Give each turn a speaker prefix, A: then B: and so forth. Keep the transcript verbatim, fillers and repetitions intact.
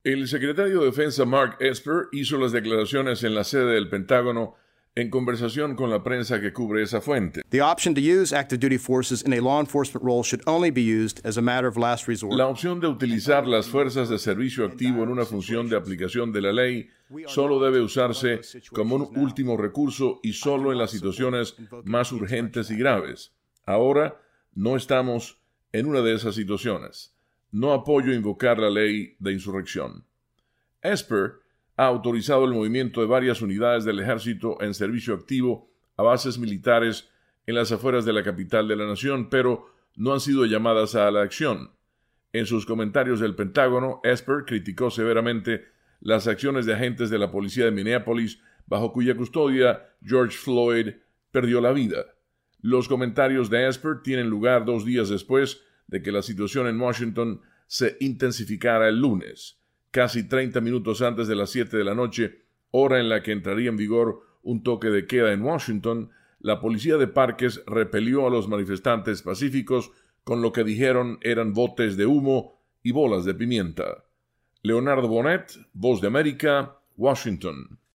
A: El secretario de Defensa Mark Esper hizo las declaraciones en la sede del Pentágono en conversación con la prensa que cubre esa fuente.
B: The option to use active duty forces in a law enforcement role should only be used as a matter of last resort.
A: La opción de utilizar las fuerzas de servicio activo en una función de aplicación de la ley solo debe usarse como un último recurso y solo en las situaciones más urgentes y graves. Ahora no estamos en una de esas situaciones. No apoyo invocar la ley de insurrección. Esper ha autorizado el movimiento de varias unidades del ejército en servicio activo a bases militares en las afueras de la capital de la nación, pero no han sido llamadas a la acción. En sus comentarios del Pentágono, Esper criticó severamente las acciones de agentes de la policía de Minneapolis, bajo cuya custodia George Floyd perdió la vida. Los comentarios de Esper tienen lugar dos días después de que la situación en Washington se intensificara el lunes, casi treinta minutos antes de las siete de la noche, hora en la que entraría en vigor un toque de queda en Washington. La policía de parques repelió a los manifestantes pacíficos con lo que dijeron eran botes de humo y bolas de pimienta. Leonardo Bonet, Voz de América, Washington.